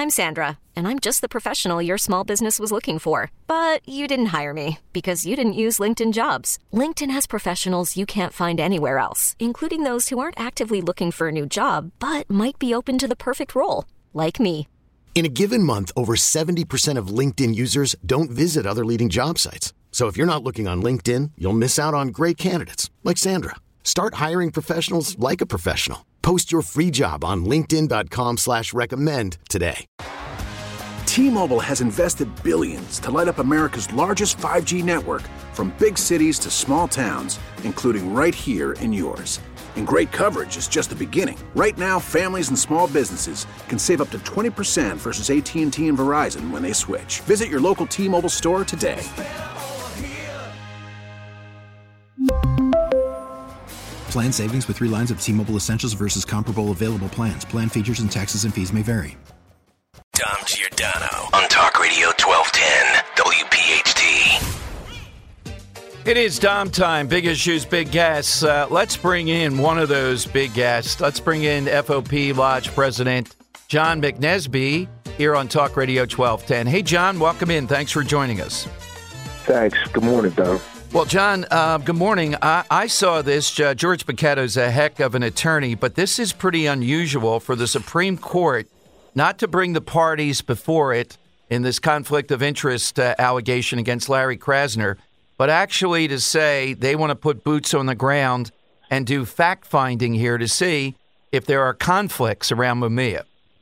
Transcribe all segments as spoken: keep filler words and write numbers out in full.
I'm Sandra, and I'm just the professional your small business was looking for. But you didn't hire me because you didn't use LinkedIn Jobs. LinkedIn has professionals you can't find anywhere else, including those who aren't actively looking for a new job, but might be open to the perfect role, like me. In a given month, over seventy percent of LinkedIn users don't visit other leading job sites. So if you're not looking on LinkedIn, you'll miss out on great candidates like Sandra. Start hiring professionals like a professional. Post your free job on linkedin dot com slash recommend today. T-Mobile has invested billions to light up America's largest five G network, from big cities to small towns, including right here in yours. And great coverage is just the beginning. Right now, families and small businesses can save up to twenty percent versus A T and T and Verizon when they switch. Visit your local T-Mobile store today. Plan savings with three lines of T-Mobile Essentials versus comparable available plans. Plan features and taxes and fees may vary. Dom Giordano on Talk Radio twelve ten W P H T. It is Dom time. Big issues, big guests. Uh, let's bring in one of those big guests. Let's bring in F O P Lodge President John McNesby here on Talk Radio twelve ten. Hey, John, welcome in. Thanks for joining us. Thanks. Good morning, Dom. Well, John, uh, good morning. I, I saw this. Uh, George Paquetto's a heck of an attorney, but this is pretty unusual for the Supreme Court not to bring the parties before it in this conflict of interest uh, allegation against Larry Krasner, but actually to say they want to put boots on the ground and do fact-finding here to see if there are conflicts around Mumia.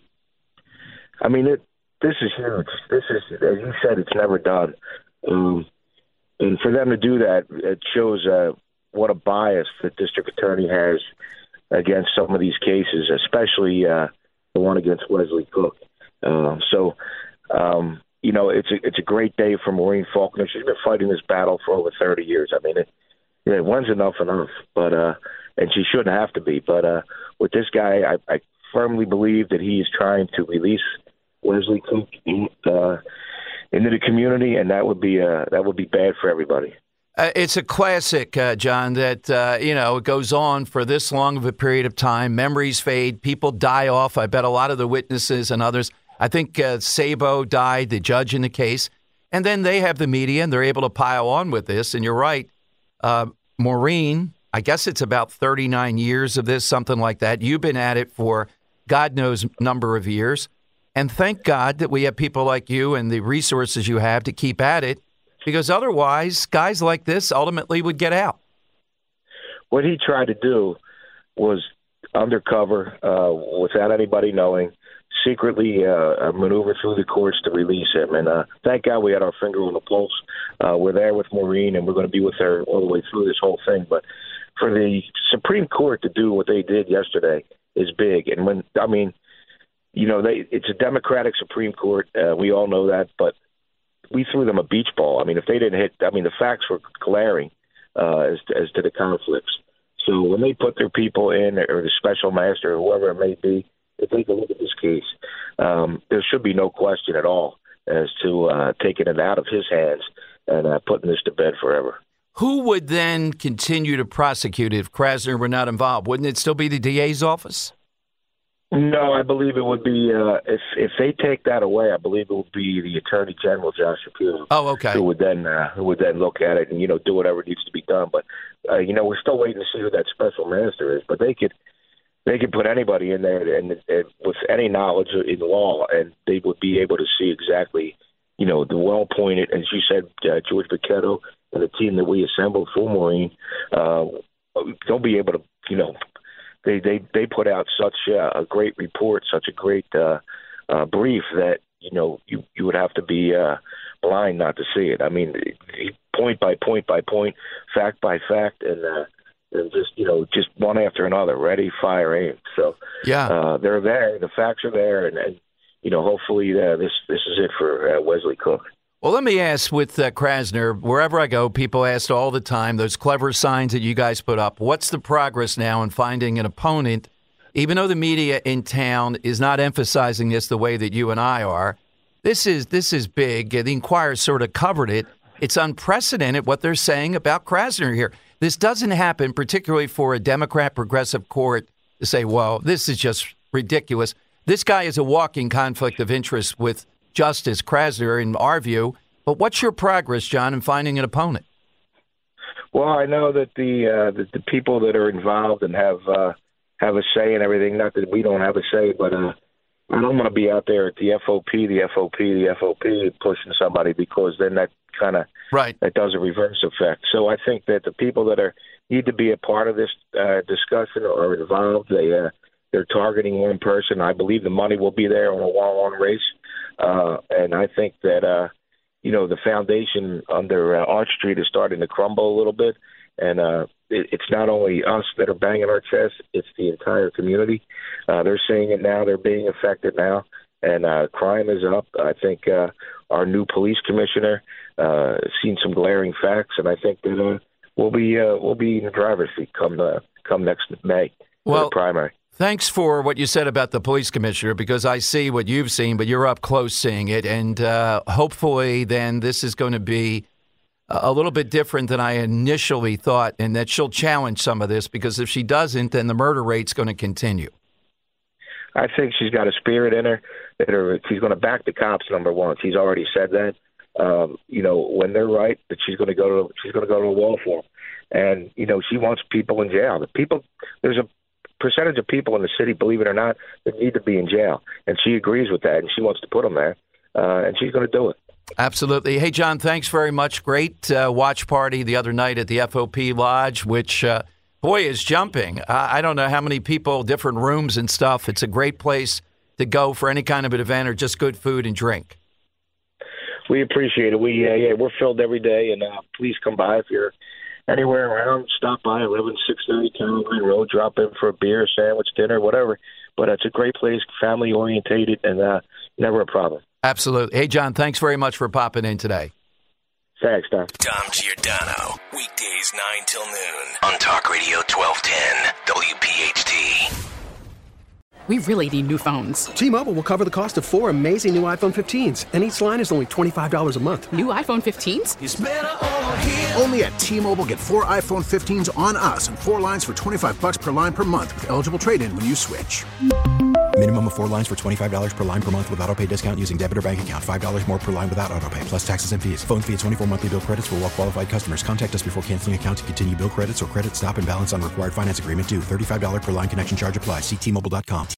I mean, it, this is huge. This is, as you said, it's never done. Um, and for them to do that, it shows uh, what a bias the district attorney has against some of these cases, especially uh, the one against Wesley Cook. Uh, so, um, you know, it's a, it's a great day for Maureen Faulkner. She's been fighting this battle for over thirty years. I mean, it, you know, when's enough enough? But uh, and she shouldn't have to be. But uh, with this guy, I, I firmly believe that he is trying to release Wesley Cook uh, into the community, and that would be uh, that would be bad for everybody. Uh, it's a classic, uh, John, that, uh, you know, it goes on for this long of a period of time. Memories fade. People die off. I bet a lot of the witnesses and others. I think uh, Sabo died, the judge in the case. And then they have the media, and they're able to pile on with this. And you're right. Uh, Maureen, I guess it's about thirty-nine years of this, something like that. You've been at it for God knows number of years. And thank God that we have people like you and the resources you have to keep at it. Because otherwise, guys like this ultimately would get out. What he tried to do was undercover, uh, without anybody knowing, secretly uh, maneuver through the courts to release him. And uh, thank God we had our finger on the pulse. Uh, we're there with Maureen, and we're going to be with her all the way through this whole thing. But for the Supreme Court to do what they did yesterday is big. And when, I mean, you know, they it's a Democratic Supreme Court. Uh, we all know that, but we threw them a beach ball. I mean, if they didn't hit, I mean, the facts were glaring uh, as, to, as to the conflicts. So when they put their people in, or the special master, or whoever it may be, to take a look at this case, um, there should be no question at all as to uh, taking it out of his hands and uh, putting this to bed forever. Who would then continue to prosecute if Krasner were not involved? Wouldn't it still be the D A's office? No, I believe it would be, uh, if if they take that away, I believe it would be the Attorney General, Josh Shapiro. Oh, okay. Who would then uh, who would then look at it and, you know, do whatever needs to be done. But, uh, you know, we're still waiting to see who that special master is. But they could they could put anybody in there and, and with any knowledge in law, and they would be able to see exactly, you know, the well-appointed, as you said, uh, George Paquetto and the team that we assembled for Maureen, uh, they'll be able to, you know, They, they they put out such a, a great report, such a great uh, uh, brief that, you know, you, you would have to be uh, blind not to see it. I mean, point by point by point, fact by fact, and, uh, and just, you know, just one after another, ready, fire, aim. So yeah, uh, they're there. The facts are there, and, and you know, hopefully uh, this this is it for uh, Wesley Cook. Well, let me ask with uh, Krasner, wherever I go, people ask all the time, those clever signs that you guys put up, what's the progress now in finding an opponent, even though the media in town is not emphasizing this the way that you and I are? This is this is big. The Inquirer sort of covered it. It's unprecedented what they're saying about Krasner here. This doesn't happen, particularly for a Democrat progressive court, to say, well, this is just ridiculous. This guy is a walking conflict of interest with Justice Krasner, in our view. But what's your progress, John, in finding an opponent? Well, I know that the uh, that the people that are involved and have uh, have a say in everything. Not that we don't have a say, but uh, I don't want to be out there at the F O P, the F O P, the F O P pushing somebody, because then that kind of right. that does a reverse effect. So I think that the people that are need to be a part of this uh, discussion or are involved, they uh, they're targeting one person. I believe the money will be there on a one-on-one race, uh, and I think that. Uh, You know, the foundation under uh, Arch Street is starting to crumble a little bit, and uh, it, it's not only us that are banging our chests, it's the entire community. Uh, they're seeing it now. They're being affected now, and uh, crime is up. I think uh, our new police commissioner uh, seen some glaring facts, and I think that uh, we'll be uh, we'll be in the driver's seat come uh, come next May for well, the primary. Thanks for what you said about the police commissioner, because I see what you've seen, but you're up close seeing it. And uh, hopefully then this is going to be a little bit different than I initially thought, and that she'll challenge some of this, because if she doesn't, then the murder rate's going to continue. I think she's got a spirit in her that her, she's going to back the cops, number one. She's already said that. Um, you know, when they're right, that she's going to go to she's going to go to the wall for them. And, you know, she wants people in jail. The people, there's a percentage of people in the city, believe it or not, that need to be in jail. And she agrees with that, and she wants to put them there, uh, and she's going to do it. Absolutely. Hey, John, thanks very much. Great uh, watch party the other night at the F O P Lodge, which, uh, boy, is jumping. Uh, I don't know how many people, different rooms and stuff. It's a great place to go for any kind of an event or just good food and drink. We appreciate it. We uh, yeah, we're filled every day, and uh, please come by if you're anywhere around. Stop by eleven six thirty County Line Road. Drop in for a beer, sandwich, dinner, whatever. But it's a great place, family orientated, and uh, never a problem. Absolutely. Hey, John, thanks very much for popping in today. Thanks, Tom. Dom Giordano, weekdays nine till noon on Talk Radio twelve ten W P H T. We really need new phones. T-Mobile will cover the cost of four amazing new iPhone fifteens, and each line is only twenty-five dollars a month. New iPhone fifteens? It's better over here. Only at T-Mobile, get four iPhone fifteens on us and four lines for twenty-five dollars per line per month with eligible trade-in when you switch. Minimum of four lines for twenty-five dollars per line per month with autopay discount using debit or bank account. five dollars more per line without autopay, plus taxes and fees. Phone fee at twenty-four monthly bill credits for well-qualified customers. Contact us before canceling account to continue bill credits or credit stop and balance on required finance agreement due. thirty-five dollars per line connection charge applies. See T Mobile dot com.